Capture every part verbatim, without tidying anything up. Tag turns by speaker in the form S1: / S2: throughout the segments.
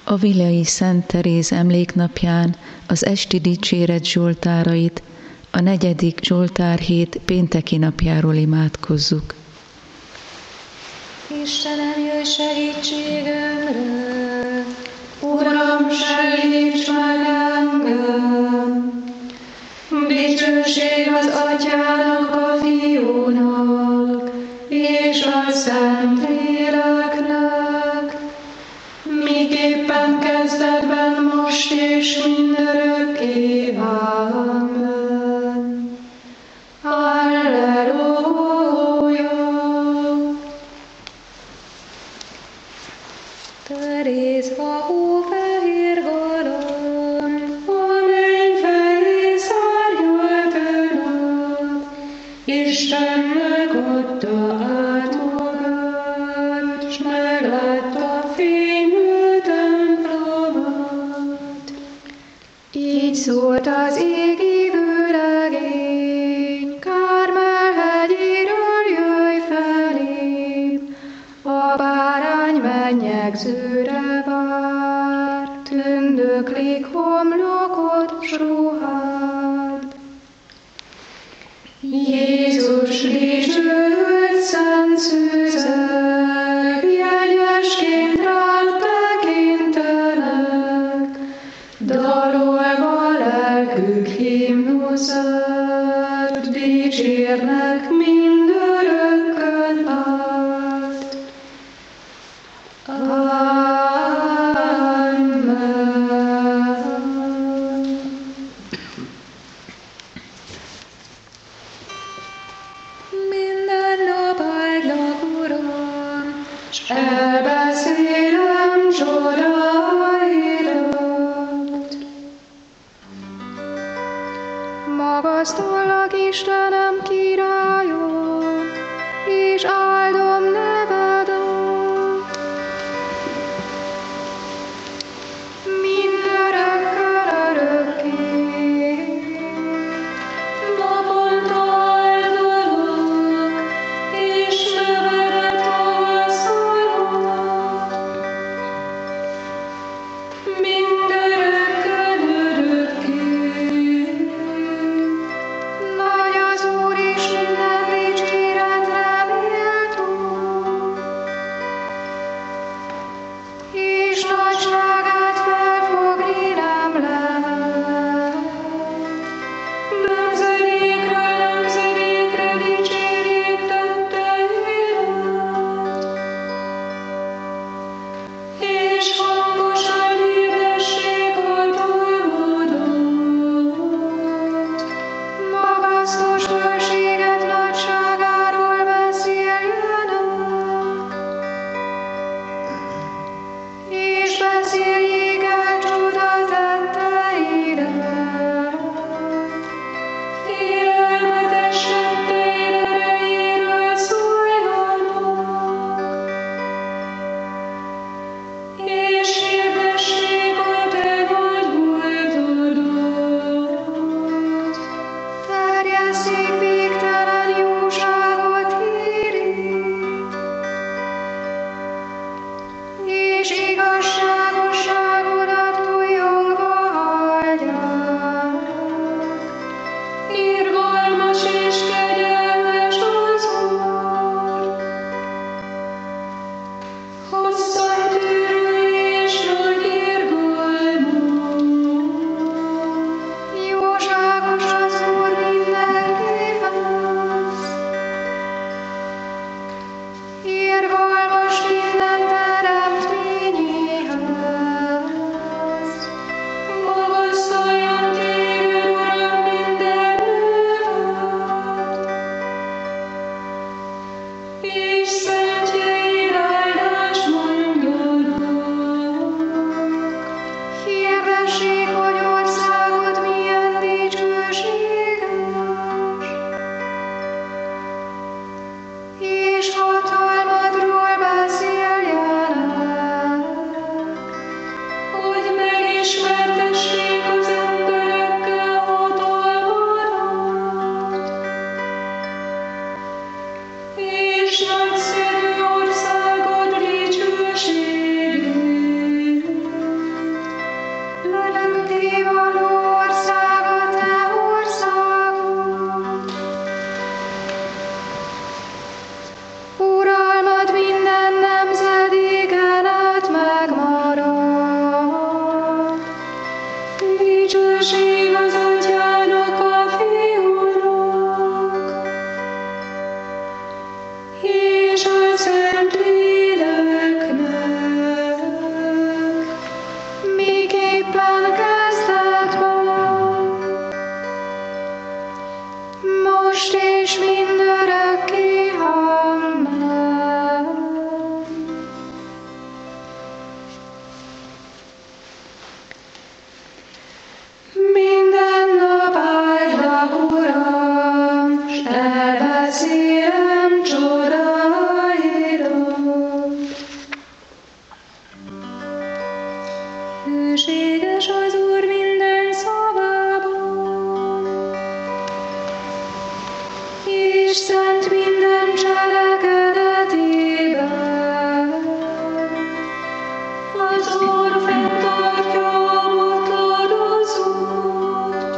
S1: A Villai Szent Teréz emléknapján az esti dicséret zsoltárait a negyedik zsoltárhét pénteki napjáról imádkozzuk.
S2: Istenem, jöjj segítségemre! Uram, segíts meg engem! Dicsőség az Atyának, a Fiúnak, és a Szentléleknek, miképpen kezdetben, most és mindörökké. Amen. Alleluja! Teréz a hófehér galamb, a mennyfelé szárnyalt ön, Istennek adta át magát, s meglátta fényű templomát. Így szólt az égívő regény, Kármel hegyéről jöjj felém, a bárány mennyegzőre vár, tündöklik homlokod s ruhád. Jézus dicsőült szent szűzek, jegyesként rád tekintenek, dalolva lelkük himnuszát, dicsérnek mindörökkön át. Amen. Minden nap áldlak, Uram, s elbeszélem csodáidat. Magasztallak, Istenem, királyom, és áldom nevedet. Mindörökkön örökké. Naponta áldalak, és nevedet magasztalom. Mindörökkön örökké. Nagy az Úr, és minden dicséretre méltó, és nagyságát felfogni nem lehet. Nemzedékről nemzedékre dicsérjék tetteidet, és hangosan hirdessék a dolgodat. Magasztos fölséget nagyságáról beszéljenek, és beszéljék el csoda tetteidet. Félelmetes tetteid erejéről szóljanak, és hirdessék a te nagy voltodat. Terjesszék végtelen jóságot hírét, és igazságosságodat újongva hallják. Irgalmas és kegyelmes az Úr, hosszan tűrő és nagy irgalmú. Jóságos az Úr mindenkihez, irgalmas minden teremtményéhez. Magasztaljon téged, Uram, minden növet, és szentjeid áldást mondjanak. Hirdessék, hogy országod milyen dicsőséges, és hatalmadról Dicsőséges az Úr minden szavában, és szent minden cselekedetében. Az Úr fenntartja a botladozót,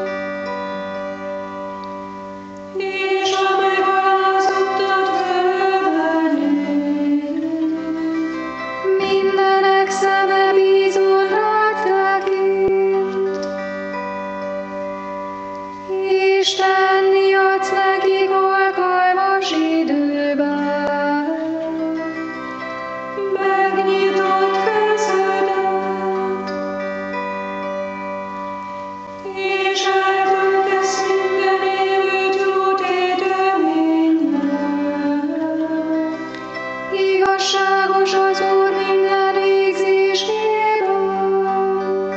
S2: és a megalázottat fölveli. Mindenek szeme bízol rád tekint, és te enni adsz nekik alkalmas időben. Megnyitod kezedet, és eltöltesz minden élőt jót édeményen. Igazságos az Úr minden végzésében,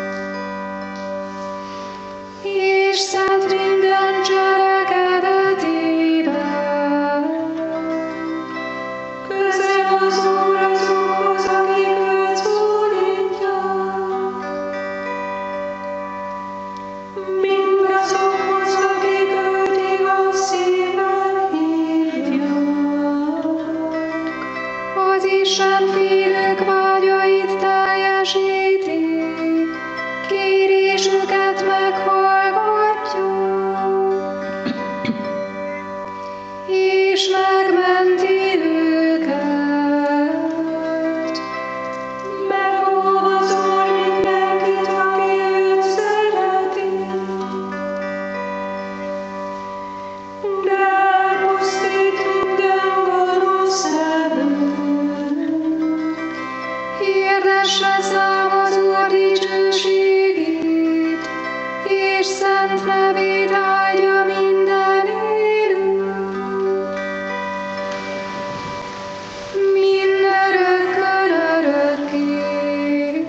S2: és szent minden cselekedetében. Közel az Úr azokhoz, akik őt szólítják, mindazokhoz, akik őt igaz szívvel hívják. Az istenfélők vágyait teljesíti, kérésüket meghallgatja, és megmenti őket. Megóv az Úr mindenkit, aki őt szereti, de elpusztít minden gonosz erőt. Hirdesse szám az Úr dicsőségét, és szent nevét áldja minden élő. Mindörökkön örökké.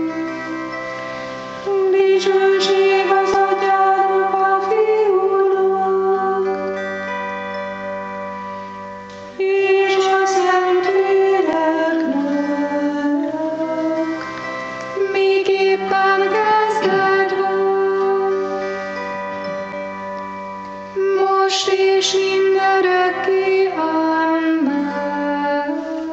S2: Dicsőség az Atyának, a Fiúnak, és a Szentléleknek, miképpen kezdetben, most és mindörökké. Amen.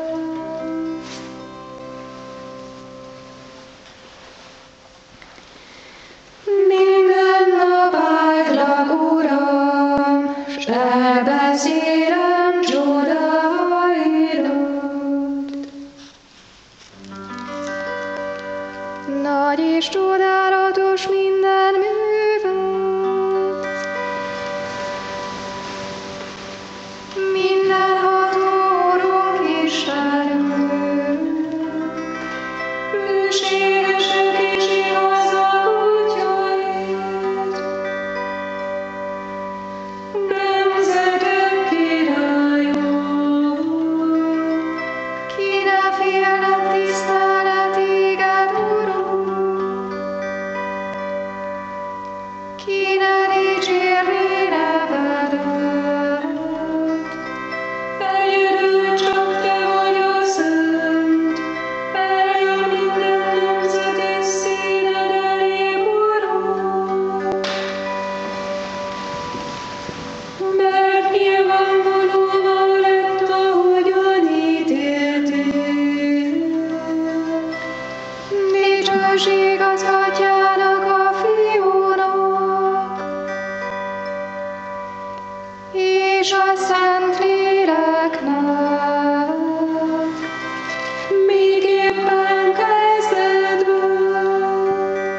S2: Minden nap áldlak, Uram, s elbeszélem csodáidat. Nagy és csodálatos minden műved, mindenható Urunk Istenünk, bőségesek és igazak útjaid. Nemzetek királya, ki ne félnek tisztelni téged, Uram, ki ne dicsérné nevedet. Egyedül csak te vagy a szent, eljön minden nemzet és színed elé, Uram. Mert nyilvánvalóan lett, ahogyan ítéltél. Dicsőség az Atyának, a Fiúnak, és a Szentléleknek, miképpen kezdetben,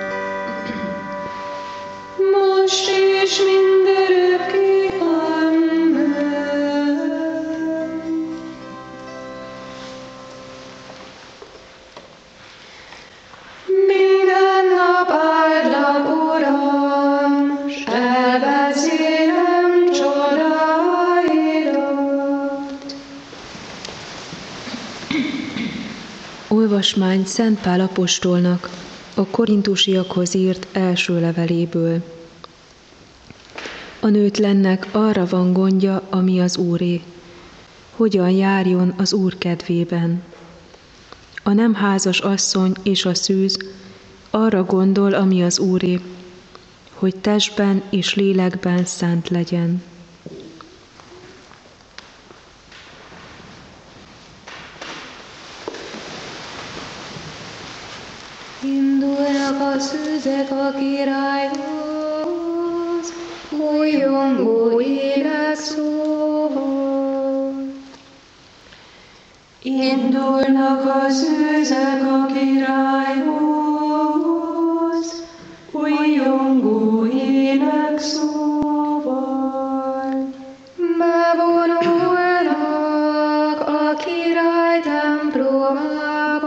S2: most és mindörökké. Amen. Minden nap áldlak, Uram, s elbeszélem csodáidat.
S3: Olvasmány Szent Pál apostolnak a korintusiakhoz írt első leveléből. A nőtlennek arra van gondja, ami az Úré, hogyan járjon az Úr kedvében. A nem házas asszony és a szűz arra gondol, ami az Úré, hogy testben és lélekben szent legyen.
S2: Indulnak a szűzek a királyhoz, újongó ének szóval. Indulnak a szűzek a királyhoz, újongó ének szóval. Bevonulnak a király templomába,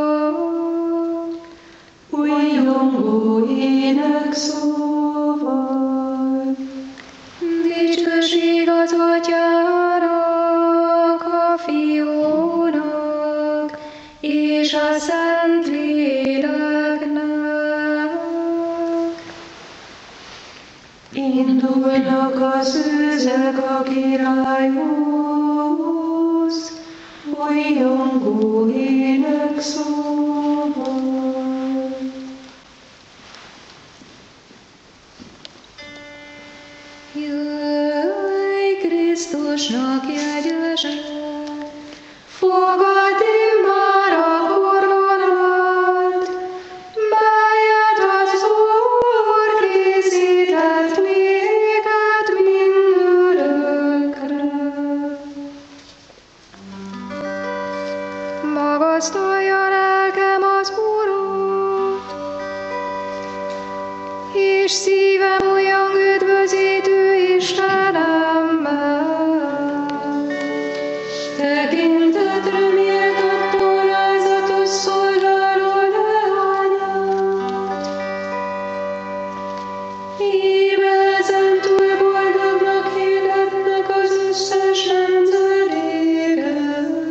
S2: újongó ének szóval. Dicsőség az Atyának, a Fiúnak, és a Szentléleknek. Indulnak a szűzek a királyhoz, újongó ének szóval. Jöjj Krisztusnak jegyesen, fogadd immár a koronát, melyet az Úr készített néked mindörökre. Magasztalja lelkem az Urat, és szívem újjong üdvözítő Istenemmel. Tekintetre méltató alázatos szolgáló leányát. Íme ezentúl boldognak hirdetnek az összes nemzedékek,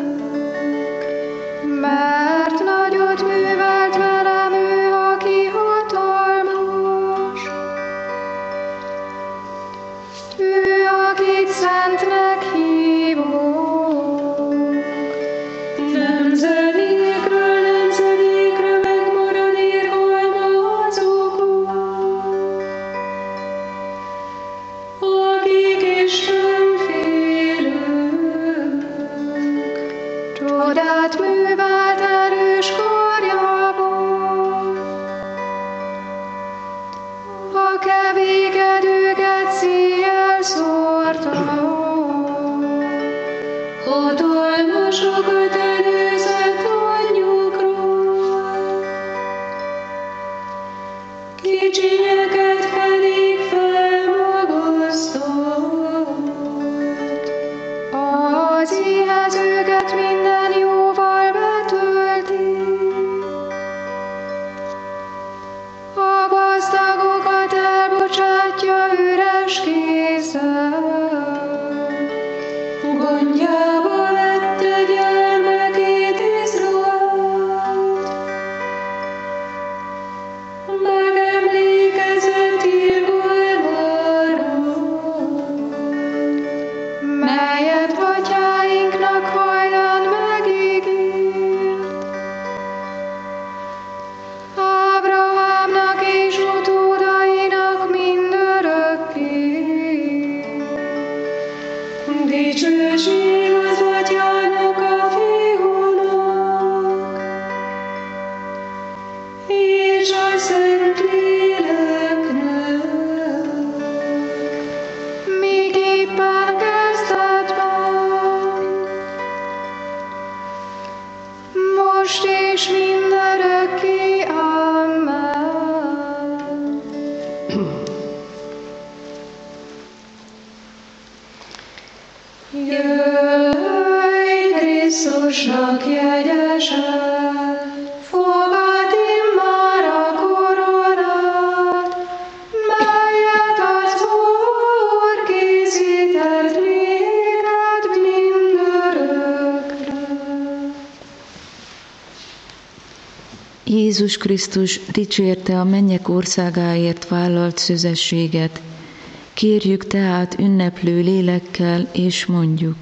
S2: mert nagyot művelt velem ő, aki hatalmas. Ő, akit szentnek hívok, nemzedékről nemzedékre megmarad irgalma azokon, akik Istenfélők. Csodát művelt erős karjával, a kevékedőket széjjel szórta, hatalmasokat előzött anyjukról, kicsinyeket pedig felmagasztott. Az éhezőket minden jóval betölti, a gazdagokat elbocsátja üres kézzel. Gondjába vette gyermekét Izraelt, megemlékezett irgalmáról, melyet atyáinknak hajlán megígért, Ábrahámnak és utódainak mindörökké. Dicsőség az Atyának, a Fiúnak, és a Szentléleknek, miképpen kezdetben, most és mindörökké. Amen. Jöjj Krisztusnak jegyesen, fogadd immár a koronát, melyet az Úr készített néked mindörökre.
S1: Jézus Krisztus dicsérte a mennyek országáért vállalt szüzességet. Kérjük tehát ünneplő lélekkel, és mondjuk: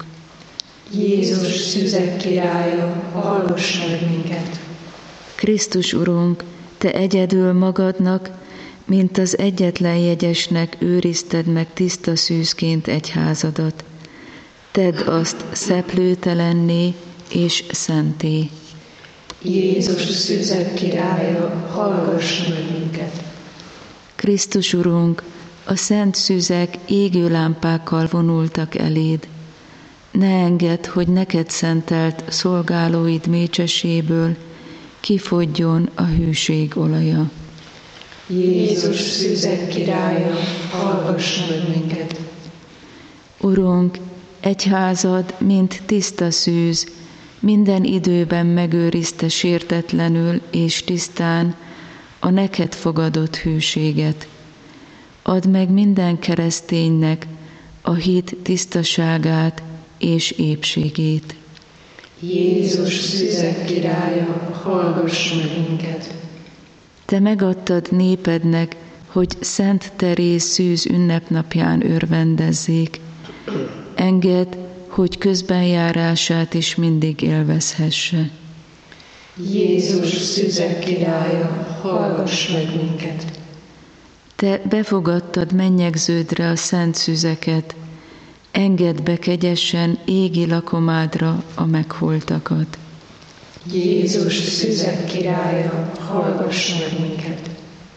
S4: Jézus szüzek királya, hallgass meg minket!
S1: Krisztus Urunk, te egyedül magadnak, mint az egyetlen jegyesnek őrizted meg tiszta szűzként egyházadat. Tedd azt szeplőtelenné és szenté.
S2: Jézus szűzek királya, hallgass meg minket!
S1: Krisztus Urunk, a szent szűzek égő lámpákkal vonultak eléd. Ne engedd, hogy neked szentelt szolgálóid mécseséből kifogjon a hűség olaja.
S2: Jézus szűzek királya, hallgass meg minket!
S1: Urunk, egyházad, mint tiszta szűz, minden időben megőrizte sértetlenül és tisztán a neked fogadott hűséget. Add meg minden kereszténynek a hit tisztaságát és épségét.
S2: Jézus szűzek királya, hallgass meg minket!
S1: Te megadtad népednek, hogy Szent Teréz szűz ünnepnapján örvendezzék. Engedd, hogy közbenjárását is mindig élvezhesse.
S2: Jézus szűzek királya, hallgass meg minket!
S1: Te befogadtad mennyegződre a szent szűzeket, engedd be kegyesen égi lakomádra a megholtakat.
S2: Jézus szűzek királya, hallgass meg minket!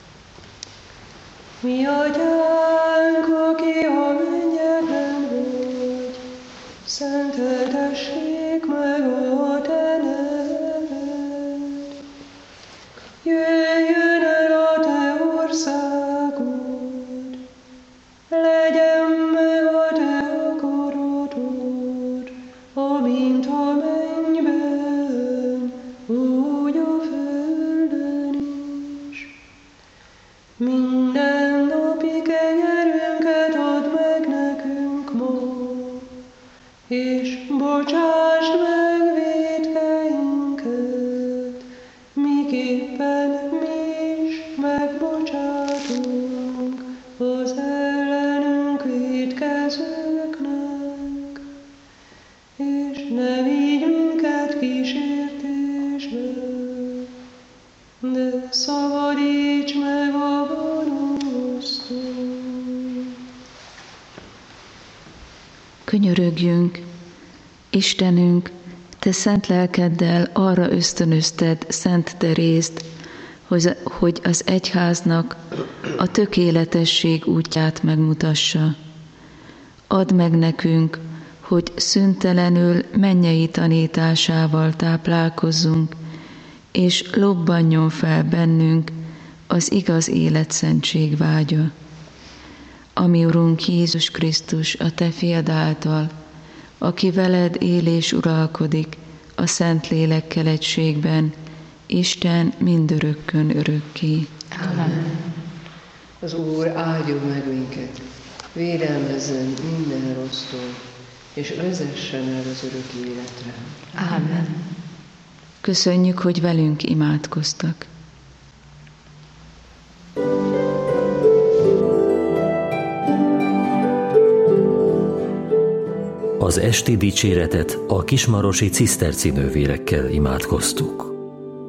S4: Mi atyánk, aki a mennyekben vagy, szenteltessék meg a te neved. Jöjjön el a te országod, legyen meg a te akaratod, amint a mennyben, úgy a földön is. Minden napi kenyerünket add meg nekünk ma, és bocsásd meg vétkeinket, miképpen mi is megbocsátunk az ellenünk vétkezőknek, és ne vigy minket kísértésbe, de szabadíts meg a gonosztól.
S1: Könyörögjünk, Istenünk, te szent lelkeddel arra ösztönözted Szent Terézt, hogy az egyháznak a tökéletesség útját megmutassa. Add meg nekünk, hogy szüntelenül mennyei tanításával táplálkozzunk, és lobbanjon fel bennünk az igaz életszentség vágya. Ami Urunk Jézus Krisztus, a te fiad által, aki veled él és uralkodik a Szentlélekkel egységben, Isten mindörökkön örökké.
S2: Amen.
S5: Az Úr áldjon meg minket, védelmezzen minden rossztól, és vezessen el az örök életre.
S2: Amen.
S1: Köszönjük, hogy velünk imádkoztak.
S6: Az esti dicséretet a kismarosi ciszterci nővérekkel imádkoztuk.